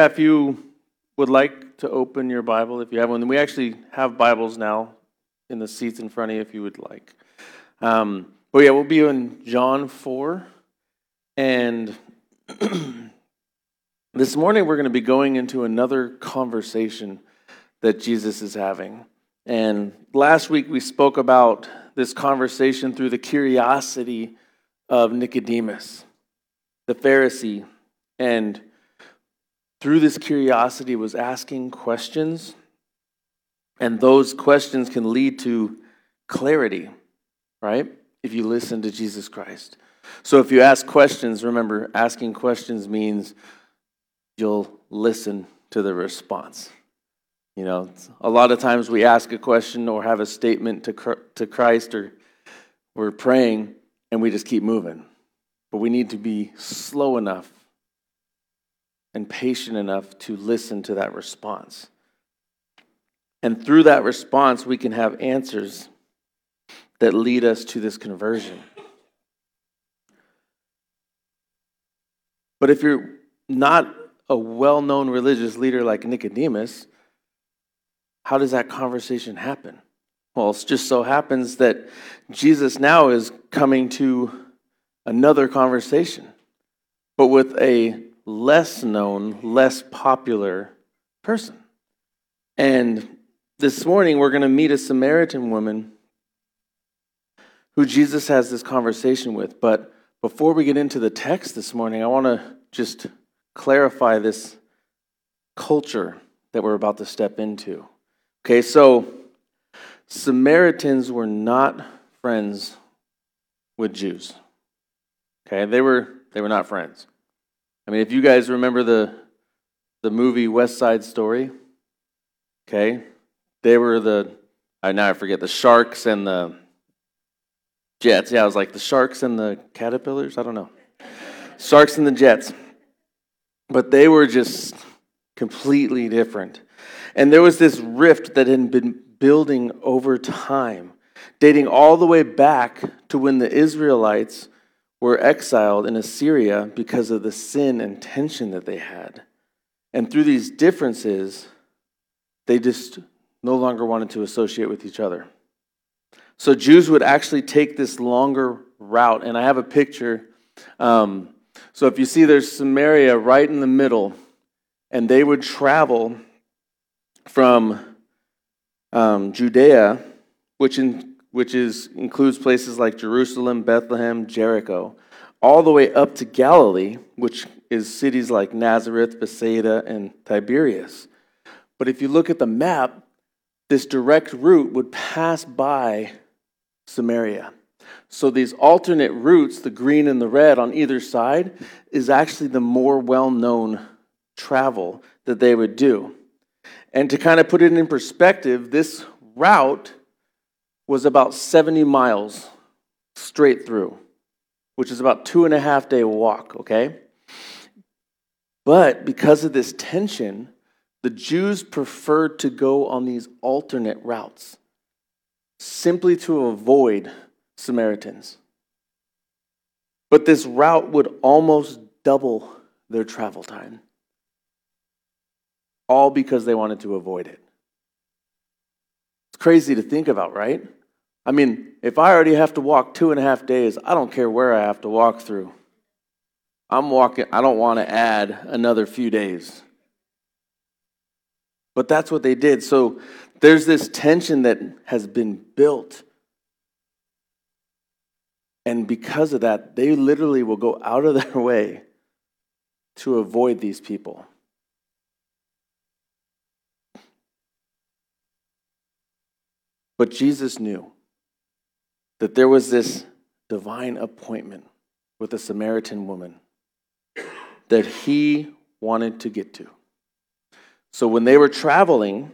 If you would like to open your Bible, if you have one, we actually have Bibles now in the seats in front of you if you would like. We'll be in John 4. And this morning we're going to be going into another conversation that Jesus is having. And last week we spoke about this conversation through the curiosity of Nicodemus, the Pharisee, and through this curiosity was asking questions, and those questions can lead to clarity, right? If you listen to Jesus Christ. So if you ask questions, remember, asking questions means you'll listen to the response. You know, a lot of times we ask a question or have a statement to Christ, or we're praying and we just keep moving. But we need to be slow enough and patient enough to listen to that response. And through that response, we can have answers that lead us to this conversion. But if you're not a well-known religious leader like Nicodemus, how does that conversation happen? Well, it just so happens that Jesus now is coming to another conversation, but with a less known, less popular person. And this morning we're going to meet a Samaritan woman who Jesus has this conversation with. But before we get into the text this morning, I want to just clarify this culture that we're about to step into. Okay, so Samaritans were not friends with Jews. Okay, they were not friends. I mean, if you guys remember the movie West Side Story, okay, they were now I forget, the sharks and the jets. Yeah, it was like the sharks and the caterpillars, I don't know. Sharks and the jets. But they were just completely different. And there was this rift that had been building over time, dating all the way back to when the Israelites were exiled in Assyria because of the sin and tension that they had. And through these differences, they just no longer wanted to associate with each other. So Jews would actually take this longer route. And I have a picture. So if you see there's Samaria right in the middle, and they would travel from Judea, which includes places like Jerusalem, Bethlehem, Jericho, all the way up to Galilee, which is cities like Nazareth, Bethsaida, and Tiberias. But if you look at the map, this direct route would pass by Samaria. So these alternate routes, the green and the red on either side, is actually the more well-known travel that they would do. And to kind of put it in perspective, this route was about 70 miles straight through, which is about 2.5 day walk, okay? But because of this tension, the Jews preferred to go on these alternate routes, simply to avoid Samaritans. But this route would almost double their travel time, all because they wanted to avoid it. It's crazy to think about, right? I mean, if I already have to walk 2.5 days, I don't care where I have to walk through. I don't want to add another few days. But that's what they did. So there's this tension that has been built. And because of that, they literally will go out of their way to avoid these people. But Jesus knew that there was this divine appointment with a Samaritan woman that he wanted to get to. So when they were traveling,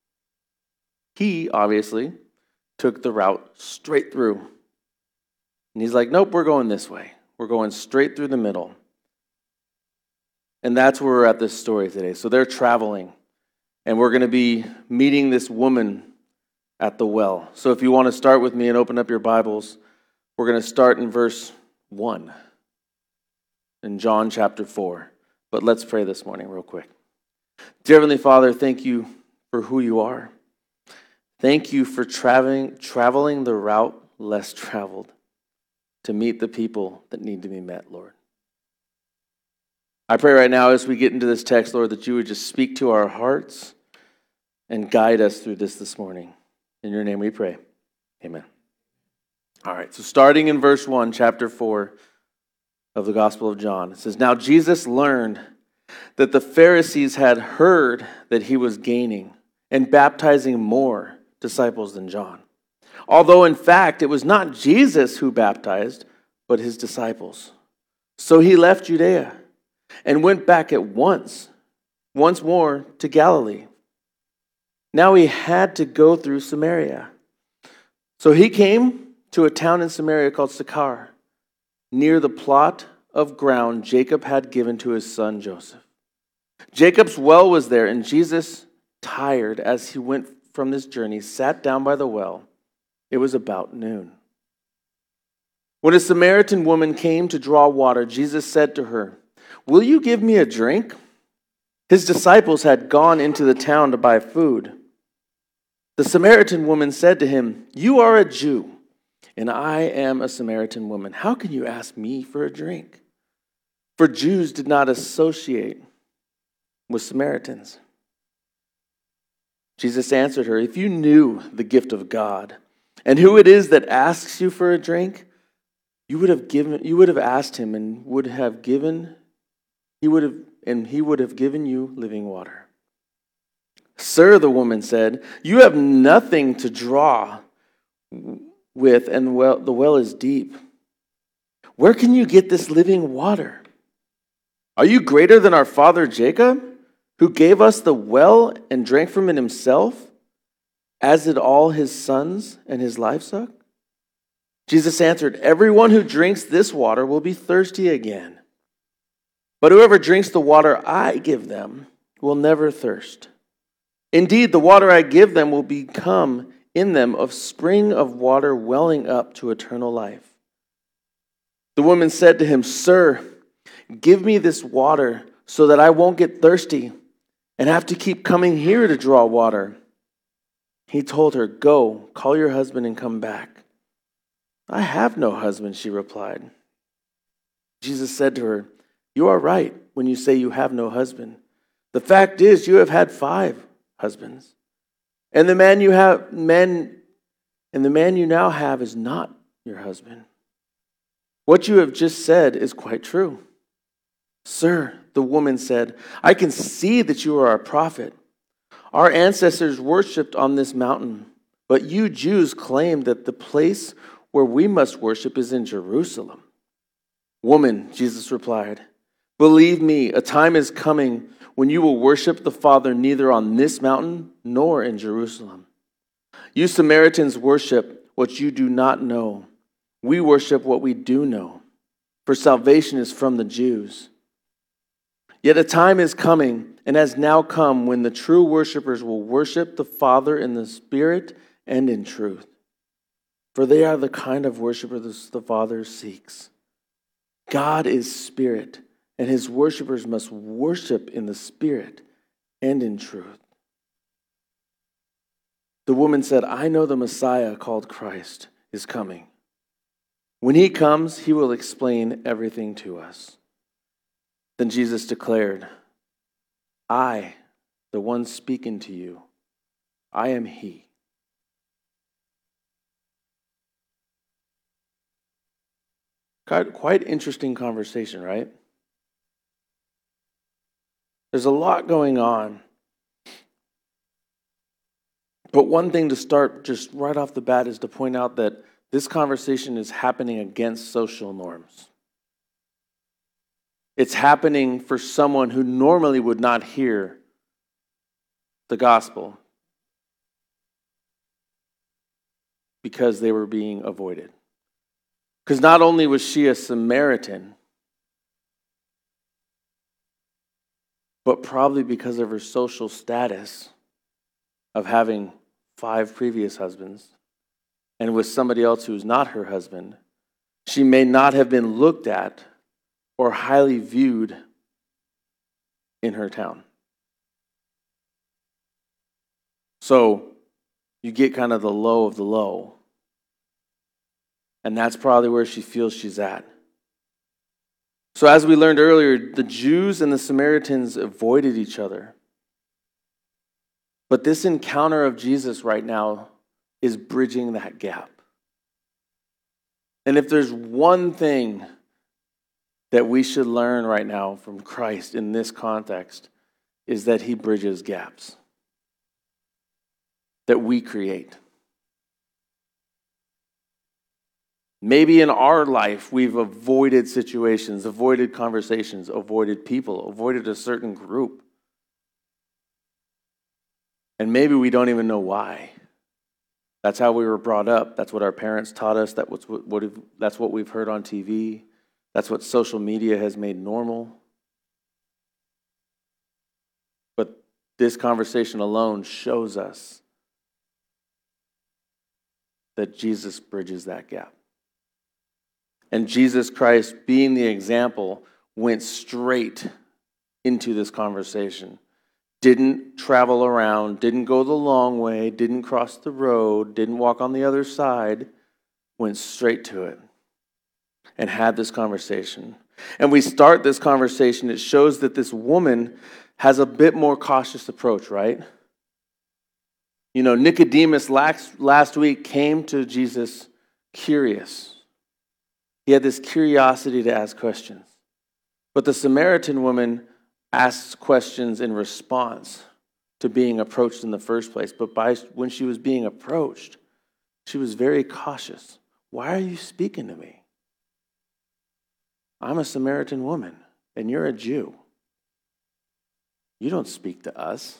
he obviously took the route straight through. And he's like, nope, we're going this way. We're going straight through the middle. And that's where we're at this story today. So they're traveling, and we're going to be meeting this woman at the well. So if you want to start with me and open up your Bibles, we're going to start in verse 1 in John chapter 4. But let's pray this morning real quick. Dear Heavenly Father, thank you for who you are. Thank you for traveling the route less traveled to meet the people that need to be met, Lord. I pray right now as we get into this text, Lord, that you would just speak to our hearts and guide us through this morning. In your name we pray. Amen. All right, so starting in verse 1, chapter 4 of the Gospel of John, it says, "Now Jesus learned that the Pharisees had heard that he was gaining and baptizing more disciples than John. Although in fact it was not Jesus who baptized, but his disciples. So he left Judea and went back at once more to Galilee. Now he had to go through Samaria. So he came to a town in Samaria called Sychar, near the plot of ground Jacob had given to his son Joseph. Jacob's well was there, and Jesus, tired as he went from this journey, sat down by the well. It was about noon. When a Samaritan woman came to draw water, Jesus said to her, 'Will you give me a drink?' His disciples had gone into the town to buy food. The Samaritan woman said to him, 'You are a Jew, and I am a Samaritan woman. How can you ask me for a drink?' For Jews did not associate with Samaritans. Jesus answered her, 'If you knew the gift of God and who it is that asks you for a drink, you would have asked him and he would have given you living water.' 'Sir,' the woman said, 'you have nothing to draw with, and the well is deep. Where can you get this living water? Are you greater than our father Jacob, who gave us the well and drank from it himself, as did all his sons and his livestock?' Jesus answered, 'Everyone who drinks this water will be thirsty again. But whoever drinks the water I give them will never thirst. Indeed, the water I give them will become in them a spring of water welling up to eternal life.' The woman said to him, 'Sir, give me this water so that I won't get thirsty and have to keep coming here to draw water.' He told her, 'Go, call your husband and come back.' 'I have no husband,' she replied. Jesus said to her, 'You are right when you say you have no husband. The fact is, you have had 5 husbands, and the man you now have is not your husband. What you have just said is quite true.' 'Sir,' the woman said, 'I can see that you are a prophet. Our ancestors worshipped on this mountain, but you Jews claim that the place where we must worship is in Jerusalem.' 'Woman,' Jesus replied, 'believe me, a time is coming when you will worship the Father neither on this mountain nor in Jerusalem. You Samaritans worship what you do not know. We worship what we do know, for salvation is from the Jews. Yet a time is coming, and has now come, when the true worshipers will worship the Father in the Spirit and in truth. For they are the kind of worshipers the Father seeks. God is Spirit, and his worshipers must worship in the Spirit and in truth.' The woman said, 'I know the Messiah, called Christ, is coming. When he comes, he will explain everything to us.' Then Jesus declared, 'I, the one speaking to you, I am he.'" Quite interesting conversation, right? There's a lot going on. But one thing to start just right off the bat is to point out that this conversation is happening against social norms. It's happening for someone who normally would not hear the gospel because they were being avoided. Because not only was she a Samaritan, but probably because of her social status of having 5 previous husbands and with somebody else who's not her husband, she may not have been looked at or highly viewed in her town. So you get kind of the low of the low. And that's probably where she feels she's at. So as we learned earlier, the Jews and the Samaritans avoided each other. But this encounter of Jesus right now is bridging that gap. And if there's one thing that we should learn right now from Christ in this context, is that he bridges gaps that we create. Maybe in our life, we've avoided situations, avoided conversations, avoided people, avoided a certain group. And maybe we don't even know why. That's how we were brought up. That's what our parents taught us. That's what we've heard on TV. That's what social media has made normal. But this conversation alone shows us that Jesus bridges that gap. And Jesus Christ, being the example, went straight into this conversation. Didn't travel around, didn't go the long way, didn't cross the road, didn't walk on the other side, went straight to it and had this conversation. And we start this conversation, it shows that this woman has a bit more cautious approach, right? You know, Nicodemus last week came to Jesus curious. He had this curiosity to ask questions. But the Samaritan woman asks questions in response to being approached in the first place. But when she was being approached, she was very cautious. Why are you speaking to me? I'm a Samaritan woman, and you're a Jew. You don't speak to us.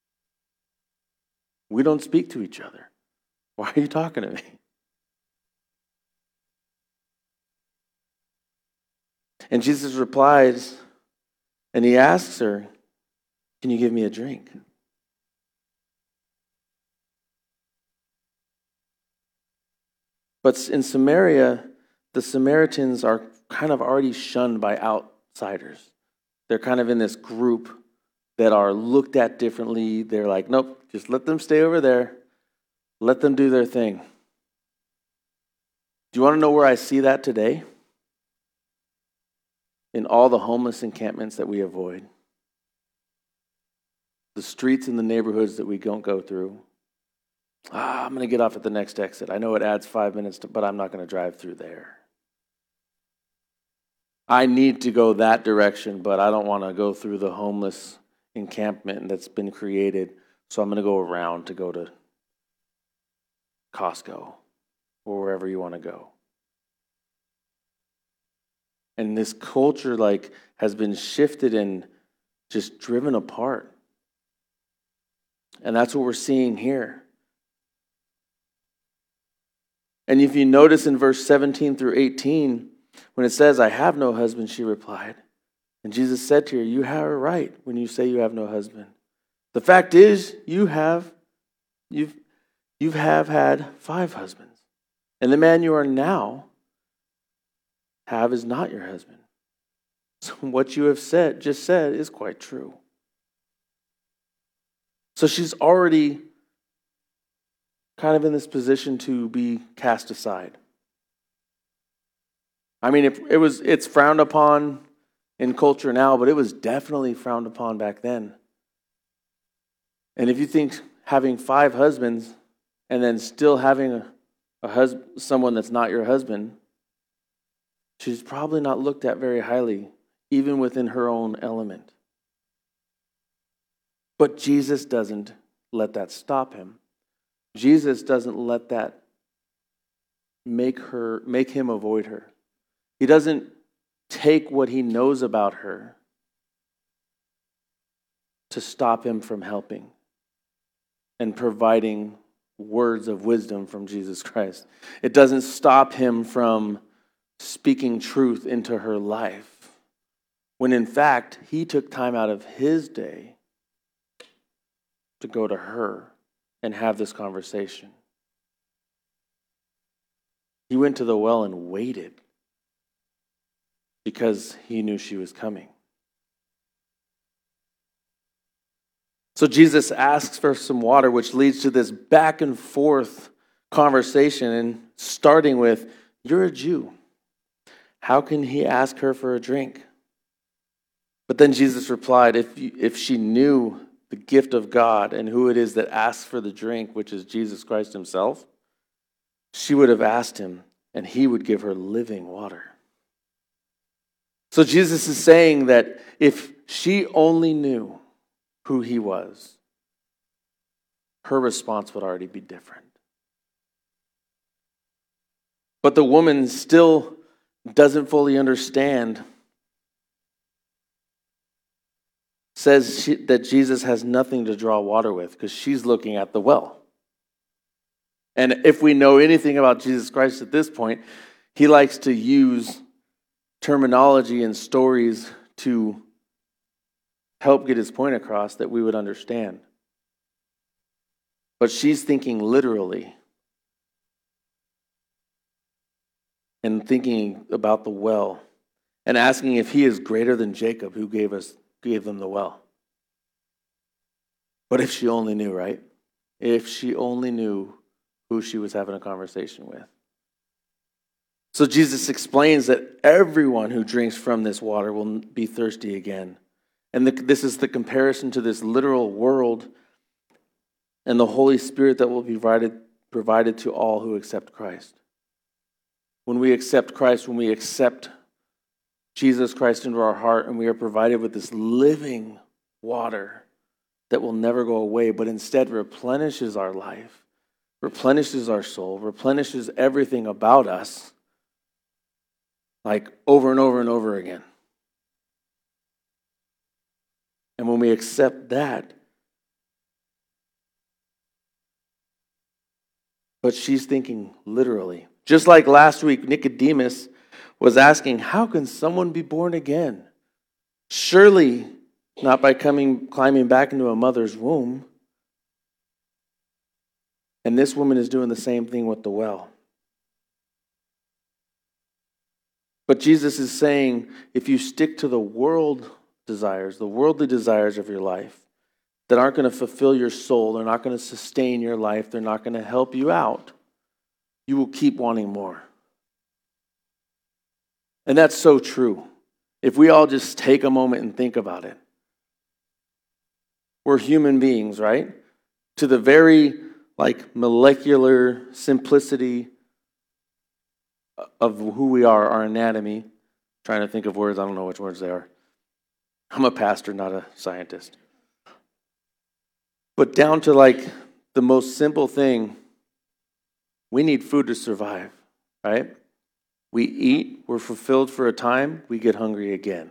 We don't speak to each other. Why are you talking to me? And Jesus replies, and he asks her, can you give me a drink? But in Samaria, the Samaritans are kind of already shunned by outsiders. They're kind of in this group that are looked at differently. They're like, nope, just let them stay over there. Let them do their thing. Do you want to know where I see that today? In all the homeless encampments that we avoid. The streets and the neighborhoods that we don't go through. I'm going to get off at the next exit. I know it adds 5 minutes, but I'm not going to drive through there. I need to go that direction, but I don't want to go through the homeless encampment that's been created, so I'm going to go around to go to Costco or wherever you want to go. And this culture has been shifted and just driven apart. And that's what we're seeing here. And if you notice in verse 17 through 18, when it says, I have no husband, she replied. And Jesus said to her, you have it right when you say you have no husband. The fact is, you've had 5 husbands. And the man you are now have is not your husband. So what you have just said is quite true. So she's already kind of in this position to be cast aside. I mean, it's frowned upon in culture now, but it was definitely frowned upon back then. And if you think having 5 husbands and then still having someone that's not your husband, she's probably not looked at very highly, even within her own element. But Jesus doesn't let that stop him. Jesus doesn't let that make him avoid her. He doesn't take what he knows about her to stop him from helping and providing words of wisdom from Jesus Christ. It doesn't stop him from speaking truth into her life, when in fact, he took time out of his day to go to her and have this conversation. He went to the well and waited because he knew she was coming. So Jesus asks for some water, which leads to this back and forth conversation, and starting with, "You're a Jew. How can he ask her for a drink?" But then Jesus replied, if she knew the gift of God and who it is that asks for the drink, which is Jesus Christ himself, she would have asked him, and he would give her living water. So Jesus is saying that if she only knew who he was, her response would already be different. But the woman still doesn't fully understand, says that Jesus has nothing to draw water with because she's looking at the well. And if we know anything about Jesus Christ at this point, he likes to use terminology and stories to help get his point across that we would understand. But she's thinking literally and thinking about the well and asking if he is greater than Jacob who gave them the well. But if she only knew, right? If she only knew who she was having a conversation with. So Jesus explains that everyone who drinks from this water will be thirsty again. And this is the comparison to this literal world and the Holy Spirit that will be provided to all who accept Christ. When we accept Christ, when we accept Jesus Christ into our heart, and we are provided with this living water that will never go away, but instead replenishes our life, replenishes our soul, replenishes everything about us, like over and over and over again. And when we accept that, but she's thinking literally. Just like last week, Nicodemus was asking, how can someone be born again? Surely not by climbing back into a mother's womb. And this woman is doing the same thing with the well. But Jesus is saying, if you stick to the worldly desires of your life, that aren't going to fulfill your soul, they're not going to sustain your life, they're not going to help you out, you will keep wanting more. And that's so true. If we all just take a moment and think about it. We're human beings, right? To the very molecular simplicity of who we are, our anatomy. Trying to think of words, I don't know which words they are. I'm a pastor, not a scientist. But down to the most simple thing, we need food to survive, right? We eat, we're fulfilled for a time, we get hungry again.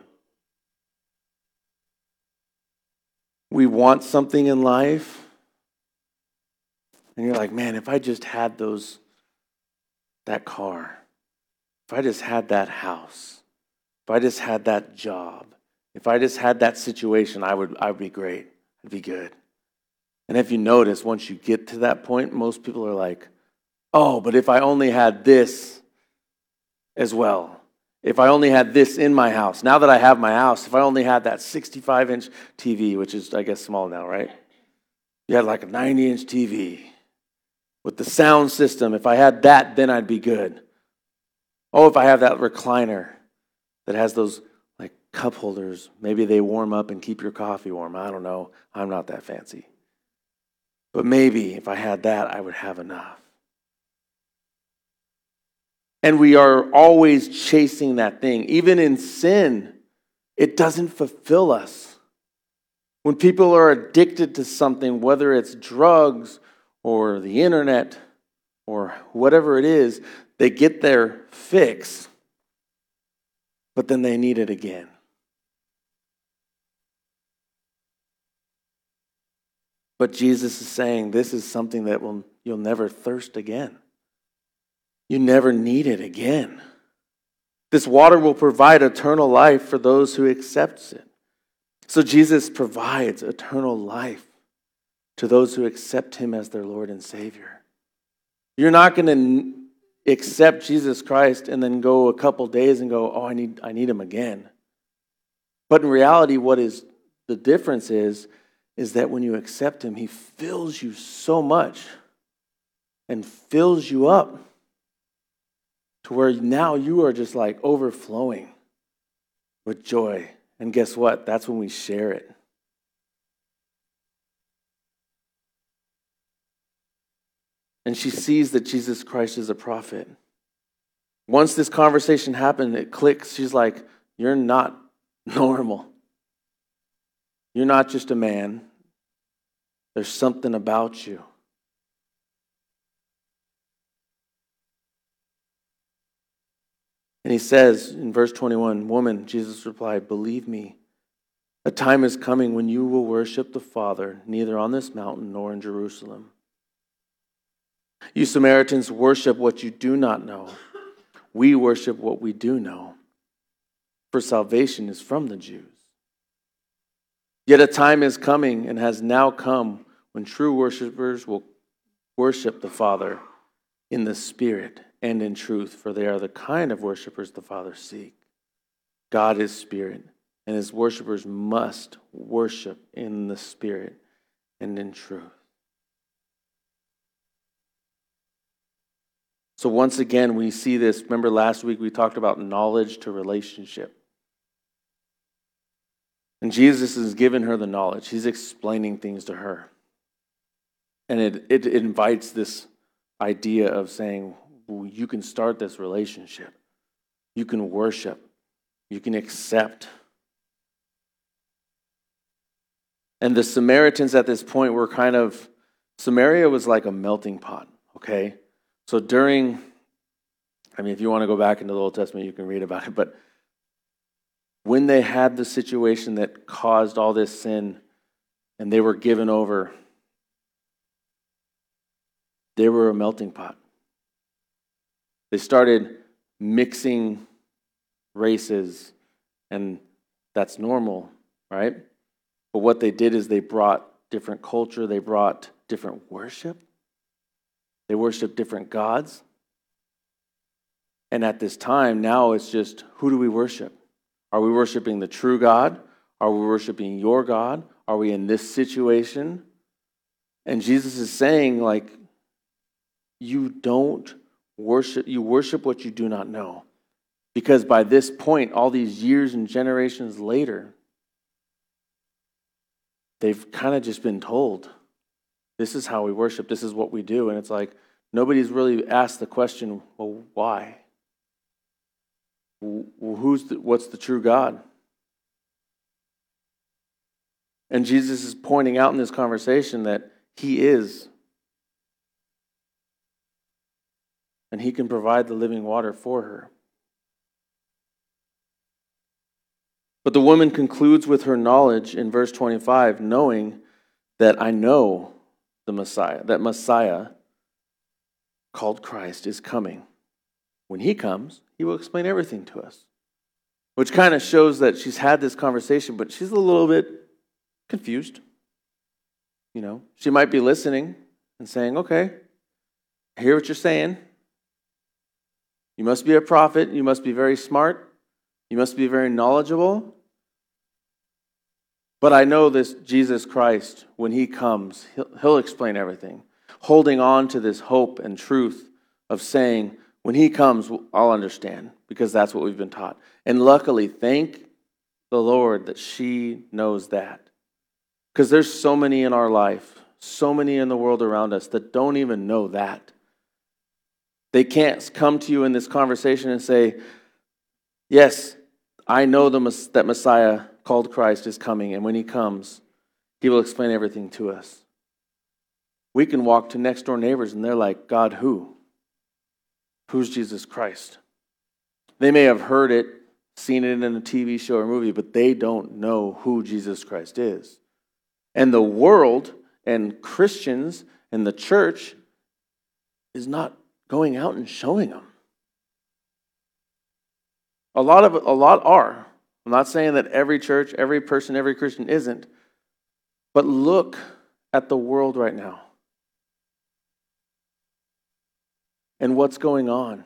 We want something in life, and you're like, man, if I just had that car, if I just had that house, if I just had that job, if I just had that situation, I would be great. I'd be good. And if you notice, once you get to that point, most people are like, oh, but if I only had this as well. If I only had this in my house. Now that I have my house, if I only had that 65-inch TV, which is, I guess, small now, right? You had a 90-inch TV with the sound system. If I had that, then I'd be good. Oh, if I have that recliner that has those cup holders, maybe they warm up and keep your coffee warm. I don't know. I'm not that fancy. But maybe if I had that, I would have enough. And we are always chasing that thing. Even in sin, it doesn't fulfill us. When people are addicted to something, whether it's drugs or the internet or whatever it is, they get their fix, but then they need it again. But Jesus is saying this is something that you'll never thirst again. You never need it again. This water will provide eternal life for those who accept it. So Jesus provides eternal life to those who accept him as their Lord and Savior. You're not going to accept Jesus Christ and then go a couple days and go, oh, I need him again. But in reality, what is the difference is is that when you accept him, he fills you so much and fills you up to where now you are just like overflowing with joy. And guess what? That's when we share it. And she sees that Jesus Christ is a prophet. Once this conversation happened, it clicks. She's like, you're not normal. You're not just a man. There's something about you. And he says in verse 21, woman, Jesus replied, believe me, a time is coming when you will worship the Father, neither on this mountain nor in Jerusalem. You Samaritans worship what you do not know. We worship what we do know, for salvation is from the Jews. Yet a time is coming and has now come when true worshipers will worship the Father in the Spirit and in truth, for they are the kind of worshipers the Father seeks. God is Spirit, and his worshipers must worship in the Spirit and in truth. So once again, we see this. Remember last week we talked about knowledge to relationship. And Jesus has given her the knowledge. He's explaining things to her. And it invites this idea of saying, well, you can start this relationship. You can worship. You can accept. And the Samaritans at this point were Samaria was like a melting pot, okay? So if you want to go back into the Old Testament, you can read about it, but when they had the situation that caused all this sin and they were given over, they were a melting pot. They started mixing races, and that's normal, right? But what they did is they brought different culture, they brought different worship. They worship different gods. And at this time, now it's just, who do we worship? Are we worshiping the true God? Are we worshiping your God? Are we in this situation? And Jesus is saying, you don't worship, you worship what you do not know. Because by this point, all these years and generations later, they've kind of just been told, this is how we worship, this is what we do. And it's like, nobody's really asked the question, well, why? Well, what's the true God? And Jesus is pointing out in this conversation that he is. And he can provide the living water for her. But the woman concludes with her knowledge in verse 25, knowing that I know the Messiah, that Messiah called Christ is coming. When he comes, he will explain everything to us. Which kind of shows that she's had this conversation, but she's a little bit confused. She might be listening and saying, okay, I hear what you're saying. You must be a prophet. You must be very smart. You must be very knowledgeable. But I know this Jesus Christ, when he comes, he'll explain everything. Holding on to this hope and truth of saying, when he comes, I'll understand, because that's what we've been taught. And luckily, thank the Lord that she knows that. Because there's so many in our life, so many in the world around us that don't even know that. They can't come to you in this conversation and say, yes, I know that Messiah called Christ is coming, and when he comes, he will explain everything to us. We can walk to next door neighbors and they're like, God, who? Who's Jesus Christ? They may have heard it, seen it in a TV show or movie, but they don't know who Jesus Christ is. And the world and Christians and the church is not going out and showing them. A lot are. I'm not saying that every church, every person, every Christian isn't. But look at the world right now. And what's going on?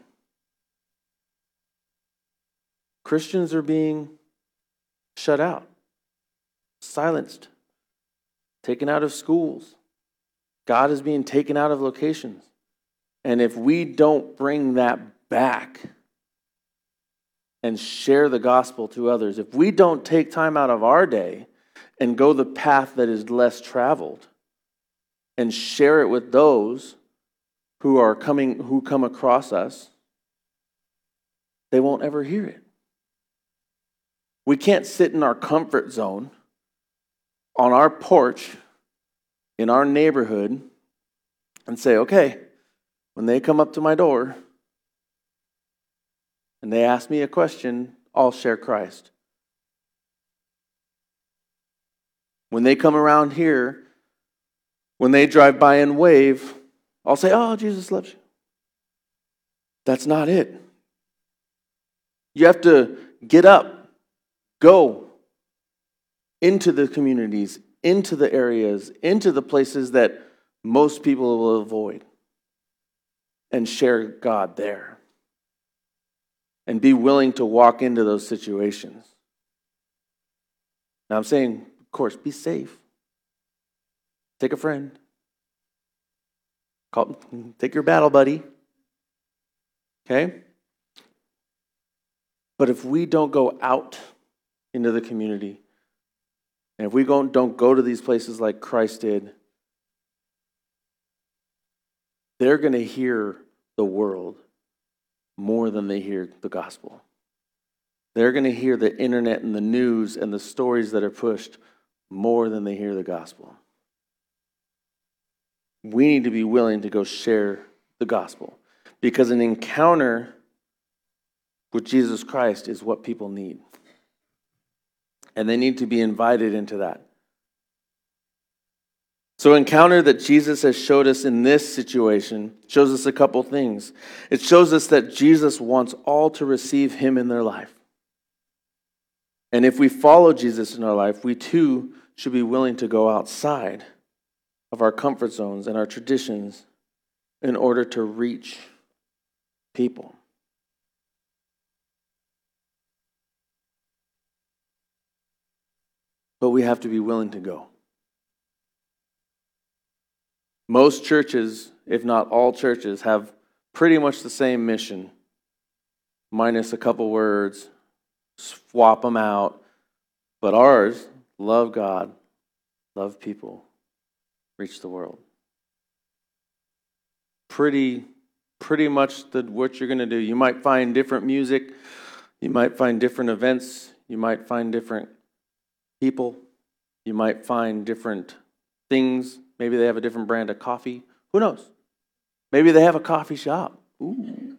Christians are being shut out, silenced, taken out of schools. God is being taken out of locations. And if we don't bring that back and share the gospel to others, if we don't take time out of our day and go the path that is less traveled and share it with those who come across us, they won't ever hear it. We can't sit in our comfort zone on our porch in our neighborhood and say, okay, when they come up to my door and they ask me a question, I'll share Christ. When they come around here, when they drive by and wave, I'll say, oh, Jesus loves you. That's not it. You have to get up, go into the communities, into the areas, into the places that most people will avoid, and share God there. And be willing to walk into those situations. Now I'm saying, of course, be safe. Take a friend. Take your battle buddy. Okay? But if we don't go out into the community, and if we don't go to these places like Christ did, they're going to hear the world more than they hear the gospel. They're going to hear the internet and the news and the stories that are pushed more than they hear the gospel. We need to be willing to go share the gospel, because an encounter with Jesus Christ is what people need. And they need to be invited into that. So encounter that Jesus has showed us in this situation shows us a couple things. It shows us that Jesus wants all to receive him in their life. And if we follow Jesus in our life, we too should be willing to go outside of our comfort zones and our traditions in order to reach people. But we have to be willing to go. Most churches, if not all churches, have pretty much the same mission, minus a couple words, swap them out. But ours, love God, love people, reach the world. Pretty much what you're going to do. You might find different music, you might find different events, you might find different people, you might find different things. Maybe they have a different brand of coffee. Who knows? Maybe they have a coffee shop. Ooh.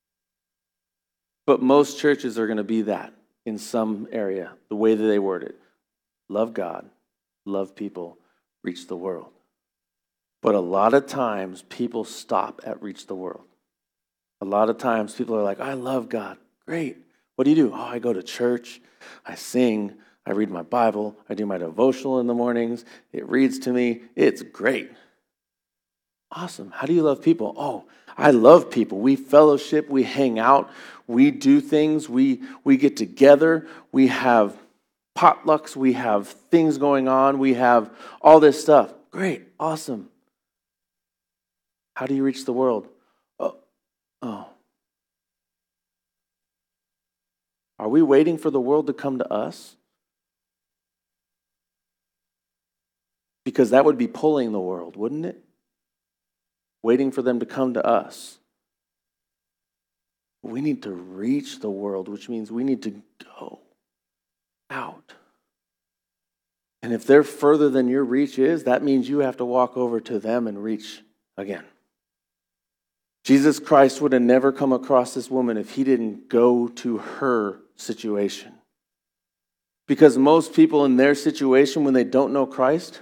But most churches are going to be that in some area, the way that they word it. Love God, love people, reach the world. But a lot of times people stop at reach the world. A lot of times people are like, I love God. Great. What do? Oh, I go to church, I sing, I read my Bible, I do my devotional in the mornings, it reads to me, it's great. Awesome. How do you love people? Oh, I love people. We fellowship, we hang out, we do things, we get together, we have potlucks, we have things going on, we have all this stuff. Great, awesome. How do you reach the world? Oh. Are we waiting for the world to come to us? Because that would be pulling the world, wouldn't it? Waiting for them to come to us. We need to reach the world, which means we need to go out. And if they're further than your reach is, that means you have to walk over to them and reach again. Jesus Christ would have never come across this woman if he didn't go to her situation. Because most people in their situation, when they don't know Christ,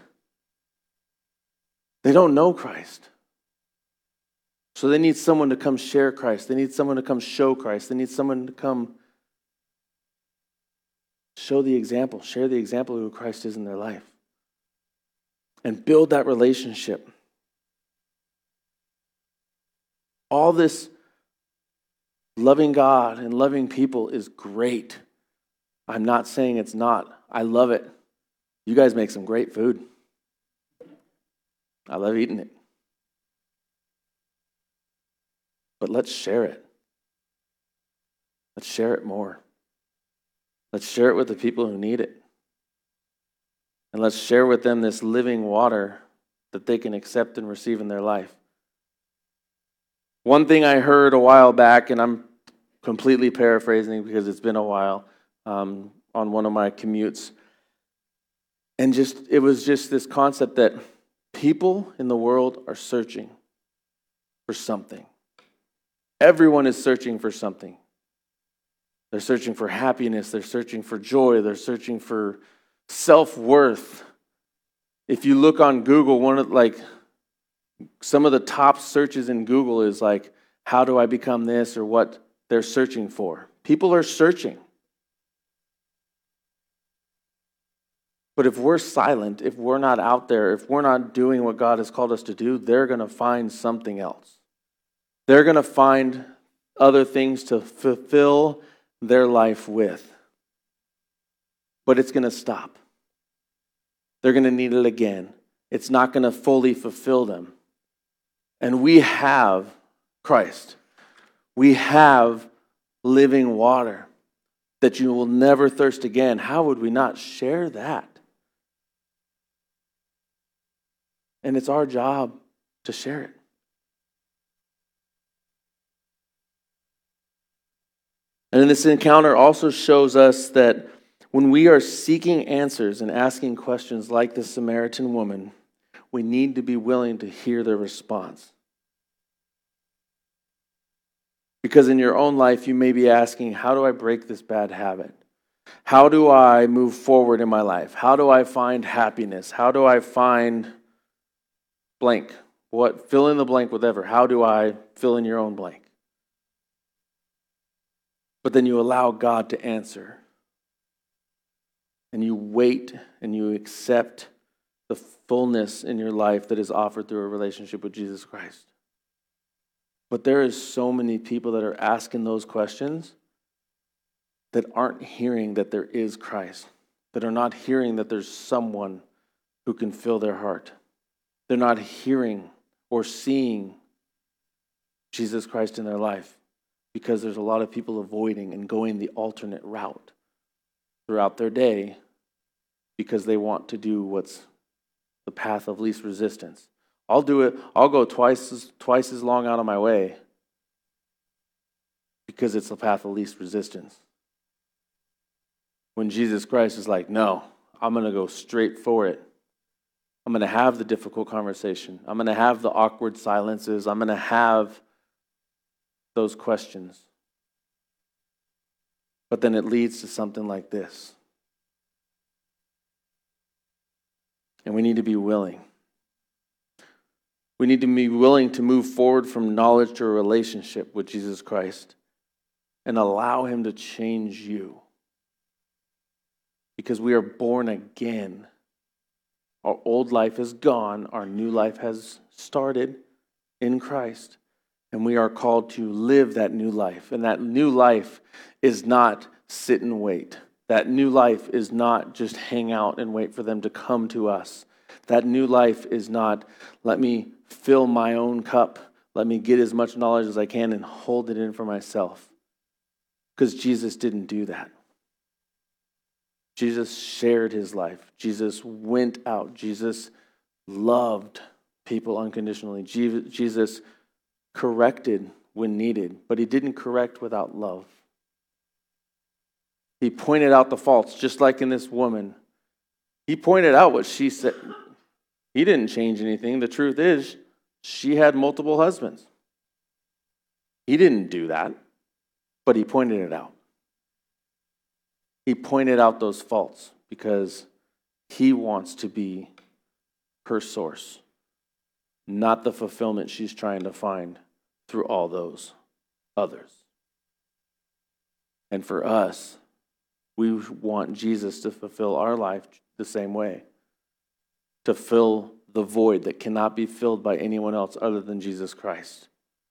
they don't know Christ. So they need someone to come share Christ. They need someone to come show Christ. They need someone to come show the example, share the example of who Christ is in their life. And build that relationship. All this loving God and loving people is great. I'm not saying it's not. I love it. You guys make some great food. I love eating it. But let's share it. Let's share it more. Let's share it with the people who need it. And let's share with them this living water that they can accept and receive in their life. One thing I heard a while back, and I'm completely paraphrasing because it's been a while, on one of my commutes, and it was just this concept that people in the world are searching for something. Everyone is searching for something. They're searching for happiness. They're searching for joy. They're searching for self-worth. If you look on Google, some of the top searches in Google is like, how do I become this, or what they're searching for. People are searching. But if we're silent, if we're not out there, if we're not doing what God has called us to do, they're going to find something else. They're going to find other things to fulfill their life with. But it's going to stop. They're going to need it again. It's not going to fully fulfill them. And we have Christ. We have living water that you will never thirst again. How would we not share that? And it's our job to share it. And this encounter also shows us that when we are seeking answers and asking questions like the Samaritan woman, we need to be willing to hear their response. Because in your own life, you may be asking, how do I break this bad habit? How do I move forward in my life? How do I find happiness? How do I find blank? What? Fill in the blank, whatever. How do I fill in your own blank? But then you allow God to answer. And you wait and you accept the fullness in your life that is offered through a relationship with Jesus Christ. But there is so many people that are asking those questions that aren't hearing that there is Christ, that are not hearing that there's someone who can fill their heart. They're not hearing or seeing Jesus Christ in their life because there's a lot of people avoiding and going the alternate route throughout their day because they want to do what's the path of least resistance. I'll do it. I'll go twice as long out of my way because it's the path of least resistance. When Jesus Christ is like, no, I'm going to go straight for it. I'm going to have the difficult conversation. I'm going to have the awkward silences. I'm going to have those questions. But then it leads to something like this. And we need to be willing. We need to be willing to move forward from knowledge to a relationship with Jesus Christ and allow him to change you. Because we are born again. Our old life is gone. Our new life has started in Christ. And we are called to live that new life. And that new life is not sit and wait. That new life is not just hang out and wait for them to come to us. That new life is not, let me fill my own cup. Let me get as much knowledge as I can and hold it in for myself. Because Jesus didn't do that. Jesus shared his life. Jesus went out. Jesus loved people unconditionally. Jesus corrected when needed, but he didn't correct without love. He pointed out the faults, just like in this woman. He pointed out what she said. He didn't change anything. The truth is, she had multiple husbands. He didn't do that, but he pointed it out. He pointed out those faults because he wants to be her source, not the fulfillment she's trying to find through all those others. And for us, we want Jesus to fulfill our life the same way, to fill the void that cannot be filled by anyone else other than Jesus Christ.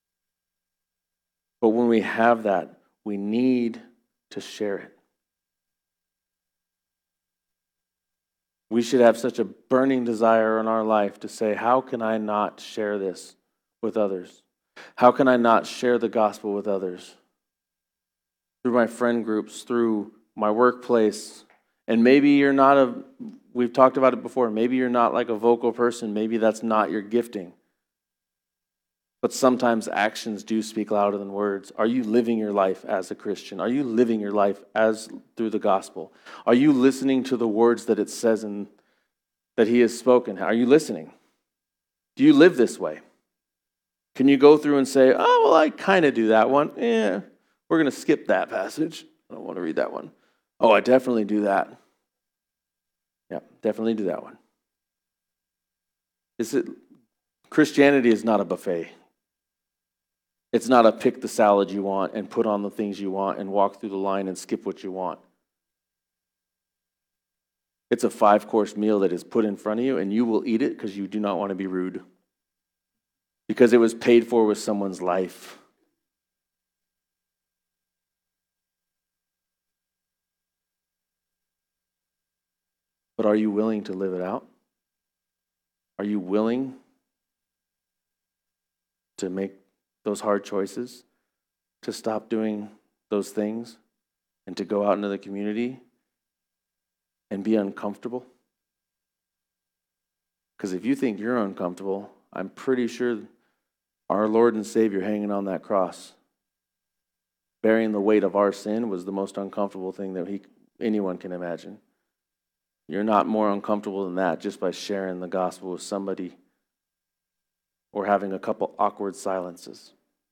But when we have that, we need to share it. We should have such a burning desire in our life to say, how can I not share this with others? How can I not share the gospel with others? Through my friend groups, through my workplace. And maybe you're not we've talked about it before, maybe you're not like a vocal person. Maybe that's not your gifting. But sometimes actions do speak louder than words. Are you living your life as a Christian? Are you living your life as through the gospel? Are you listening to the words that it says and that he has spoken? Are you listening? Do you live this way? Can you go through and say, oh, well, I kind of do that one. Yeah, we're going to skip that passage. I don't want to read that one. Oh, I definitely do that. Yeah, definitely do that one. Christianity is not a buffet. It's not a pick the salad you want and put on the things you want and walk through the line and skip what you want. It's a 5-course meal that is put in front of you, and you will eat it because you do not want to be rude. Because it was paid for with someone's life. But are you willing to live it out? Are you willing to make those hard choices, to stop doing those things, and to go out into the community and be uncomfortable? Because if you think you're uncomfortable, I'm pretty sure our Lord and Savior hanging on that cross, bearing the weight of our sin, was the most uncomfortable thing that anyone can imagine. You're not more uncomfortable than that just by sharing the gospel with somebody or having a couple awkward silences.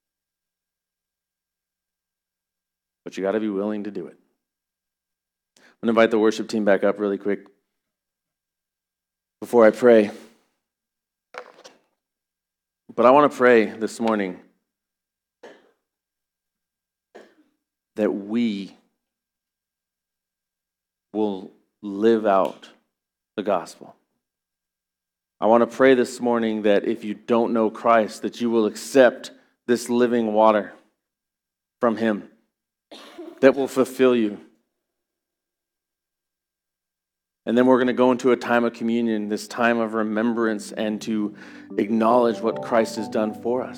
But you got to be willing to do it. I'm going to invite the worship team back up really quick before I pray. But I want to pray this morning that we will live out the gospel. I want to pray this morning that if you don't know Christ, that you will accept this living water from him that will fulfill you. And then we're going to go into a time of communion, this time of remembrance, and to acknowledge what Christ has done for us.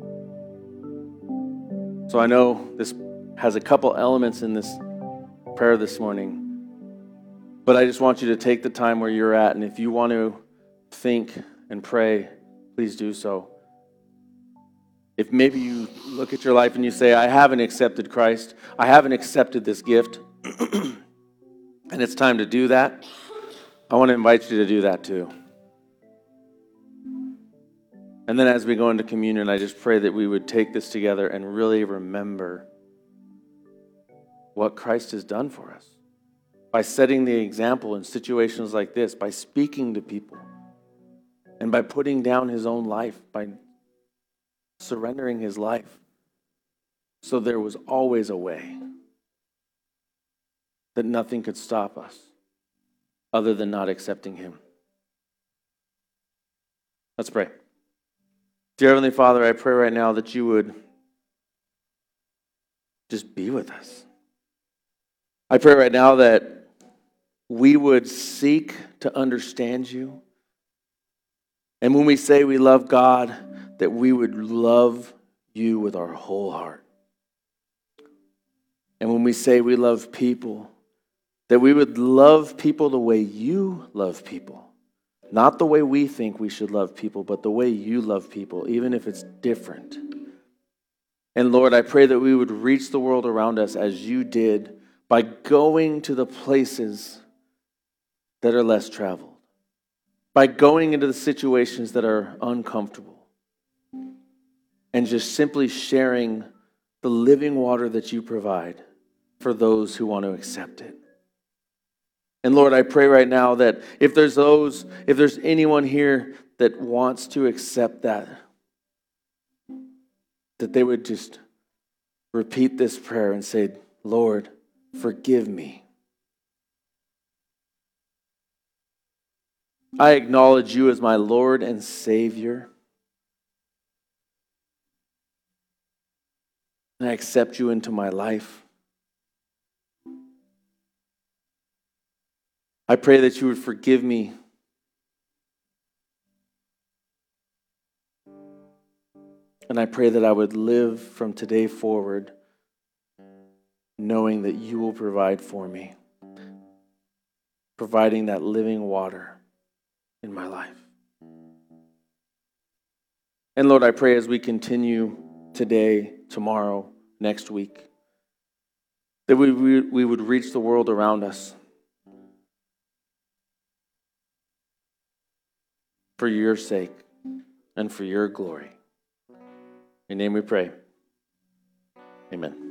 So I know this has a couple elements in this prayer this morning, but I just want you to take the time where you're at, and if you want to think and pray, please do so. If maybe you look at your life and you say, I haven't accepted Christ, I haven't accepted this gift, and it's time to do that, I want to invite you to do that too. And then as we go into communion, I just pray that we would take this together and really remember what Christ has done for us. By setting the example in situations like this, by speaking to people, and by putting down his own life, by surrendering his life. So there was always a way that nothing could stop us other than not accepting him. Let's pray. Dear Heavenly Father, I pray right now that you would just be with us. I pray right now that we would seek to understand you. And when we say we love God, that we would love you with our whole heart. And when we say we love people, that we would love people the way you love people. Not the way we think we should love people, but the way you love people, even if it's different. And Lord, I pray that we would reach the world around us as you did by going to the places that are less traveled, by going into the situations that are uncomfortable, and just simply sharing the living water that you provide for those who want to accept it. And Lord, I pray right now that if there's anyone here that wants to accept that they would just repeat this prayer and say, Lord, forgive me. I acknowledge you as my Lord and Savior. And I accept you into my life. I pray that you would forgive me and I pray that I would live from today forward knowing that you will provide for me, providing that living water in my life. And Lord, I pray as we continue today, tomorrow, next week, that we would reach the world around us for your sake and for your glory. In your name we pray. Amen.